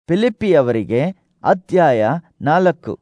ಫಿಲಿಪ್ಪಿಯವರಿಗೆ ಅಧ್ಯಾಯ 4.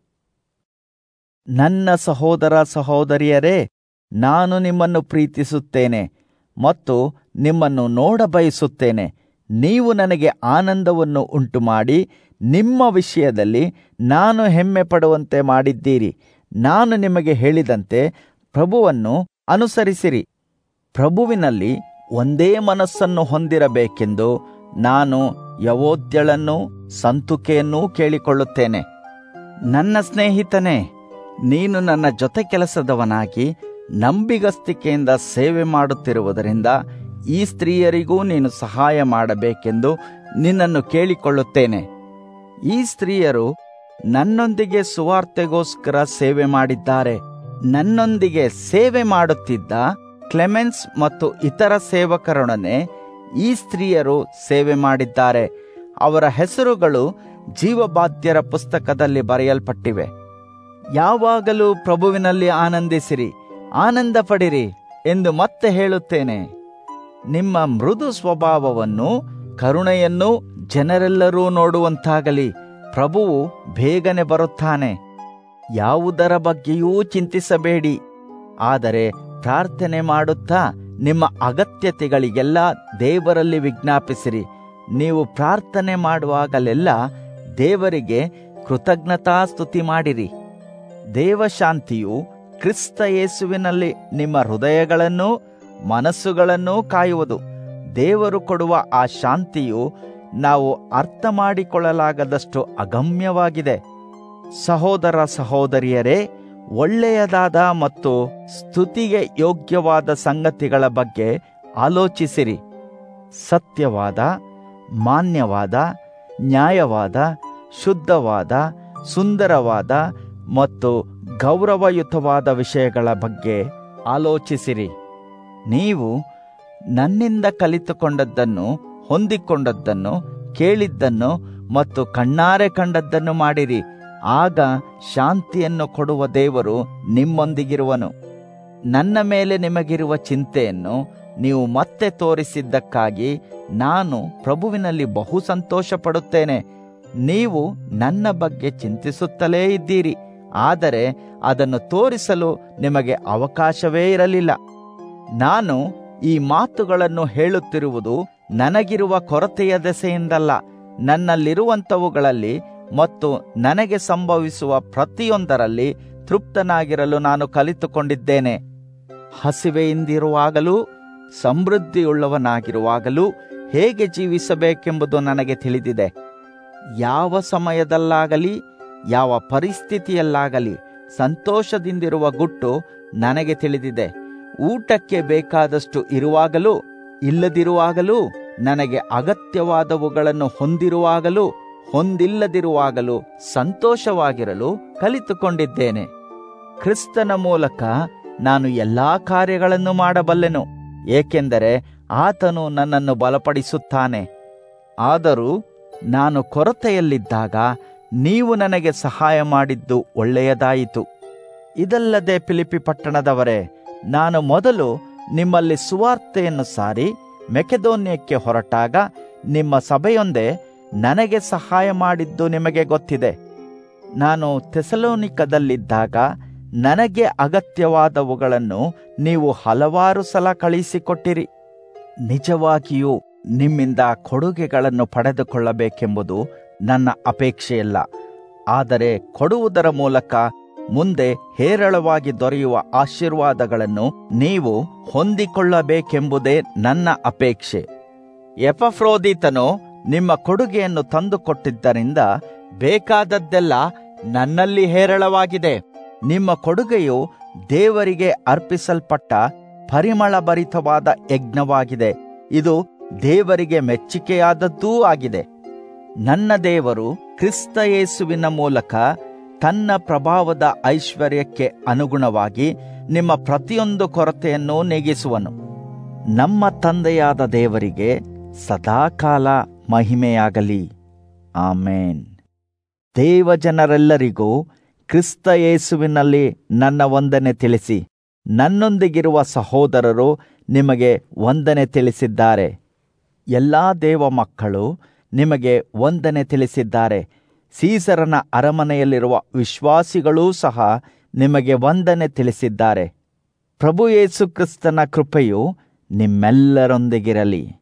ನನ್ನ ಸಹೋದರ ಸಹೋದರಿಯರೇ, ನಾನು ನಿಮ್ಮನ್ನು ಪ್ರೀತಿಸುತ್ತೇನೆ ಮತ್ತು ನಿಮ್ಮನ್ನು ನೋಡಬಯಸುತ್ತೇನೆ. ನೀವು ನನಗೆ ಆನಂದವನ್ನು ಉಂಟುಮಾಡಿ ನಿಮ್ಮ ವಿಷಯದಲ್ಲಿ ನಾನು ಹೆಮ್ಮೆ ಪಡುವಂತೆ ಮಾಡಿದ್ದೀರಿ. ನಾನು ನಿಮಗೆ ಹೇಳಿದಂತೆ ಪ್ರಭುವನ್ನು ಅನುಸರಿಸಿರಿ. ಪ್ರಭುವಿನಲ್ಲಿ ಒಂದೇ ಮನಸ್ಸನ್ನು ಹೊಂದಿರಬೇಕೆಂದು ನಾನು ಯವೋದ್ಯಳನ್ನೂ ಸಂತುಕೆಯನ್ನೂ ಕೇಳಿಕೊಳ್ಳುತ್ತೇನೆ. ನನ್ನ ಸ್ನೇಹಿತನೇ, ನೀನು ನನ್ನ ಜೊತೆ ಕೆಲಸದವನಾಗಿ ನಂಬಿಗಸ್ತಿಕೆಯಿಂದ ಸೇವೆ ಮಾಡುತ್ತಿರುವುದರಿಂದ ಈ ಸ್ತ್ರೀಯರಿಗೂ ನೀನು ಸಹಾಯ ಮಾಡಬೇಕೆಂದು ನಿನ್ನನ್ನು ಕೇಳಿಕೊಳ್ಳುತ್ತೇನೆ. ಈ ಸ್ತ್ರೀಯರು ನನ್ನೊಂದಿಗೆ ಸುವಾರ್ತೆಗೋಸ್ಕರ ಸೇವೆ ಮಾಡಿದ್ದಾರೆ. ನನ್ನೊಂದಿಗೆ ಸೇವೆ ಮಾಡುತ್ತಿದ್ದ ಕ್ಲೆಮೆನ್ಸ್ ಮತ್ತು ಇತರ ಸೇವಕರೊಡನೆ ಈ ಸ್ತ್ರೀಯರು ಸೇವೆ ಮಾಡಿದ್ದಾರೆ. ಅವರ ಹೆಸರುಗಳು ಜೀವಬಾಧ್ಯರ ಪುಸ್ತಕದಲ್ಲಿ ಬರೆಯಲ್ಪಟ್ಟಿವೆ. ಯಾವಾಗಲೂ ಪ್ರಭುವಿನಲ್ಲಿ ಆನಂದಿಸಿರಿ, ಆನಂದ ಪಡಿರಿ ಎಂದು ಮತ್ತೆ ಹೇಳುತ್ತೇನೆ. ನಿಮ್ಮ ಮೃದು ಸ್ವಭಾವವನ್ನು ಕರುಣೆಯನ್ನು ಜನರೆಲ್ಲರೂ ನೋಡುವಂತಾಗಲಿ. ಪ್ರಭುವು ಬೇಗನೆ ಬರುತ್ತಾನೆ. ಯಾವುದರ ಬಗ್ಗೆಯೂ ಚಿಂತಿಸಬೇಡಿ, ಆದರೆ ಪ್ರಾರ್ಥನೆ ಮಾಡುತ್ತಾ ನಿಮ್ಮ ಅಗತ್ಯತೆಗಳಿಗೆಲ್ಲ ದೇವರಲ್ಲಿ ವಿಜ್ಞಾಪಿಸಿರಿ. ನೀವು ಪ್ರಾರ್ಥನೆ ಮಾಡುವಾಗಲೆಲ್ಲ ದೇವರಿಗೆ ಕೃತಜ್ಞತಾಸ್ತುತಿ ಮಾಡಿರಿ. ದೇವಶಾಂತಿಯು ಕ್ರಿಸ್ತ ಯೇಸುವಿನಲ್ಲಿ ನಿಮ್ಮ ಹೃದಯಗಳನ್ನೂ ಮನಸ್ಸುಗಳನ್ನೂ ಕಾಯುವುದು. ದೇವರು ಕೊಡುವ ಆ ಶಾಂತಿಯು ನಾವು ಅರ್ಥ ಮಾಡಿಕೊಳ್ಳಲಾಗದಷ್ಟು ಅಗಮ್ಯವಾಗಿದೆ. ಸಹೋದರ ಸಹೋದರಿಯರೇ, ಒಳ್ಳೆಯದಾದ ಮತ್ತು ಸ್ತುತಿಗೆ ಯೋಗ್ಯವಾದ ಸಂಗತಿಗಳ ಬಗ್ಗೆ ಆಲೋಚಿಸಿರಿ. ಸತ್ಯವಾದ, ಮಾನ್ಯವಾದ, ನ್ಯಾಯವಾದ, ಶುದ್ಧವಾದ, ಸುಂದರವಾದ ಮತ್ತು ಗೌರವಯುತವಾದ ವಿಷಯಗಳ ಬಗ್ಗೆ ಆಲೋಚಿಸಿರಿ. ನೀವು ನನ್ನಿಂದ ಕಲಿತುಕೊಂಡದ್ದನ್ನು, ಹೊಂದಿಕೊಂಡದ್ದನ್ನು, ಕೇಳಿದ್ದನ್ನು ಮತ್ತು ಕಣ್ಣಾರೆ ಕಂಡದ್ದನ್ನು ಮಾಡಿರಿ. ಆಗ ಶಾಂತಿಯನ್ನು ಕೊಡುವ ದೇವರು ನಿಮ್ಮೊಂದಿಗಿರುವನು. ನನ್ನ ಮೇಲೆ ನಿಮಗಿರುವ ಚಿಂತೆಯನ್ನು ನೀವು ಮತ್ತೆ ತೋರಿಸಿದ್ದಕ್ಕಾಗಿ ನಾನು ಪ್ರಭುವಿನಲ್ಲಿ ಬಹು ಸಂತೋಷ ಪಡುತ್ತೇನೆ. ನೀವು ನನ್ನ ಬಗ್ಗೆ ಚಿಂತಿಸುತ್ತಲೇ ಇದ್ದೀರಿ, ಆದರೆ ಅದನ್ನು ತೋರಿಸಲು ನಿಮಗೆ ಅವಕಾಶವೇ ಇರಲಿಲ್ಲ. ನಾನು ಈ ಮಾತುಗಳನ್ನು ಹೇಳುತ್ತಿರುವುದು ನನಗಿರುವ ಕೊರತೆಯ ದೆಸೆಯಿಂದಲ್ಲ, ನನ್ನಲ್ಲಿರುವಂಥವುಗಳಲ್ಲಿ ಮತ್ತು ನನಗೆ ಸಂಭವಿಸುವ ಪ್ರತಿಯೊಂದರಲ್ಲಿ ತೃಪ್ತನಾಗಿರಲು ನಾನು ಕಲಿತುಕೊಂಡಿದ್ದೇನೆ. ಹಸಿವೆಯಿಂದಿರುವಾಗಲೂ ಸಮೃದ್ಧಿಯುಳ್ಳವನಾಗಿರುವಾಗಲೂ ಹೇಗೆ ಜೀವಿಸಬೇಕೆಂಬುದು ನನಗೆ ತಿಳಿದಿದೆ. ಯಾವ ಸಮಯದಲ್ಲಾಗಲಿ ಯಾವ ಪರಿಸ್ಥಿತಿಯಲ್ಲಾಗಲಿ ಸಂತೋಷದಿಂದಿರುವ ಗುಟ್ಟು ನನಗೆ ತಿಳಿದಿದೆ. ಊಟಕ್ಕೆ ಬೇಕಾದಷ್ಟು ಇರುವಾಗಲೂ ಇಲ್ಲದಿರುವಾಗಲೂ, ನನಗೆ ಅಗತ್ಯವಾದವುಗಳನ್ನು ಹೊಂದಿರುವಾಗಲೂ ಹೊಂದಿಲ್ಲದಿರುವಾಗಲೂ ಸಂತೋಷವಾಗಿರಲು ಕಲಿತುಕೊಂಡಿದ್ದೇನೆ. ಕ್ರಿಸ್ತನ ಮೂಲಕ ನಾನು ಎಲ್ಲಾ ಕಾರ್ಯಗಳನ್ನು ಮಾಡಬಲ್ಲೆನು, ಏಕೆಂದರೆ ಆತನು ನನ್ನನ್ನು ಬಲಪಡಿಸುತ್ತಾನೆ. ಆದರೂ ನಾನು ಕೊರತೆಯಲ್ಲಿದ್ದಾಗ ನೀವು ನನಗೆ ಸಹಾಯ ಮಾಡಿದ್ದು ಒಳ್ಳೆಯದಾಯಿತು. ಇದಲ್ಲದೆ ಫಿಲಿಪ್ಪಿ ಪಟ್ಟಣದವರೇ, ನಾನು ಮೊದಲು ನಿಮ್ಮಲ್ಲಿ ಸುವಾರ್ತೆಯನ್ನು ಸಾರಿ ಮೆಕೆದೋನ್ಯಕ್ಕೆ ಹೊರಟಾಗ ನಿಮ್ಮ ಸಭೆಯೊಂದೇ ನನಗೆ ಸಹಾಯ ಮಾಡಿದ್ದು ನಿಮಗೆ ಗೊತ್ತಿದೆ. ನಾನು ಥೆಸಲೋನಿಕದಲ್ಲಿದ್ದಾಗ ನನಗೆ ಅಗತ್ಯವಾದವುಗಳನ್ನು ನೀವು ಹಲವಾರು ಸಲ ಕಳಿಸಿಕೊಟ್ಟಿರಿ. ನಿಜವಾಗಿಯೂ ನಿಮ್ಮಿಂದ ಕೊಡುಗೆಗಳನ್ನು ಪಡೆದುಕೊಳ್ಳಬೇಕೆಂಬುದು ನನ್ನ ಅಪೇಕ್ಷೆಯಲ್ಲ, ಆದರೆ ಕೊಡುವುದರ ಮೂಲಕ ಮುಂದೆ ಹೇರಳವಾಗಿ ದೊರೆಯುವ ಆಶೀರ್ವಾದಗಳನ್ನು ನೀವು ಹೊಂದಿಕೊಳ್ಳಬೇಕೆಂಬುದೇ ನನ್ನ ಅಪೇಕ್ಷೆ. ಎಪಫ್ರೋದಿತನು ನಿಮ್ಮ ಕೊಡುಗೆಯನ್ನು ತಂದುಕೊಟ್ಟಿದ್ದರಿಂದ ಬೇಕಾದದ್ದೆಲ್ಲ ನನ್ನಲ್ಲಿ ಹೇರಳವಾಗಿದೆ. ನಿಮ್ಮ ಕೊಡುಗೆಯು ದೇವರಿಗೆ ಅರ್ಪಿಸಲ್ಪಟ್ಟ ಪರಿಮಳಭರಿತವಾದ ಯಜ್ಞವಾಗಿದೆ. ಇದು ದೇವರಿಗೆ ಮೆಚ್ಚಿಕೆಯಾದದ್ದೂ ಆಗಿದೆ. ನನ್ನ ದೇವರು ಕ್ರಿಸ್ತ ಯೇಸುವಿನ ಮೂಲಕ ತನ್ನ ಪ್ರಭಾವದ ಐಶ್ವರ್ಯಕ್ಕೆ ಅನುಗುಣವಾಗಿ ನಿಮ್ಮ ಪ್ರತಿಯೊಂದು ಕೊರತೆಯನ್ನು ನೀಗಿಸುವನು. ನಮ್ಮ ತಂದೆಯಾದ ದೇವರಿಗೆ ಸದಾಕಾಲ ಮಹಿಮೆಯಾಗಲಿ. ಆಮೇನ್. ದೇವಜನರೆಲ್ಲರಿಗೂ ಕ್ರಿಸ್ತ ಯೇಸುವಿನಲ್ಲಿ ನನ್ನ ವಂದನೆ ತಿಳಿಸಿ. ನನ್ನೊಂದಿಗಿರುವ ಸಹೋದರರು ನಿಮಗೆ ವಂದನೆ ತಿಳಿಸಿದ್ದಾರೆ. ಎಲ್ಲಾ ದೇವ ಮಕ್ಕಳು ನಿಮಗೆ ವಂದನೆ ತಿಳಿಸಿದ್ದಾರೆ. ಸೀಸರನ ಅರಮನೆಯಲ್ಲಿರುವ ವಿಶ್ವಾಸಿಗಳೂ ಸಹ ನಿಮಗೆ ವಂದನೆ ತಿಳಿಸಿದ್ದಾರೆ. ಪ್ರಭು ಯೇಸು ಕ್ರಿಸ್ತನ ಕೃಪೆಯು ನಿಮ್ಮೆಲ್ಲರೊಂದಿಗಿರಲಿ.